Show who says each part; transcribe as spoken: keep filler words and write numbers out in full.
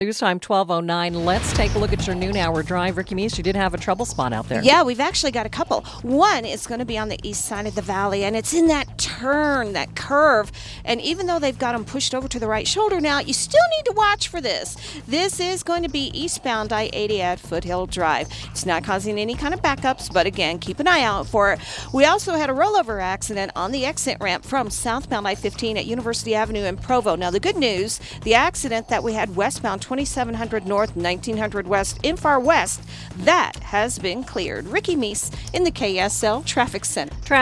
Speaker 1: News time twelve oh nine. Let's take a look at your noon hour drive. Ricky Meese, you did have a trouble spot out there.
Speaker 2: Yeah, we've actually got a couple. One is going to be on the east side of the valley, and it's in that turn, that curve. And even though they've got them pushed over to the right shoulder now, you still need to watch for this. This is going to be eastbound I eighty at Foothill Drive. It's not causing any kind of backups, but again, keep an eye out for it. We also had a rollover accident on the exit ramp from southbound I fifteen at University Avenue in Provo. Now, the good news, the accident that we had westbound twenty-seven hundred north, nineteen hundred west in Far West, that has been cleared. Ricky Meese in the K S L Traffic Center.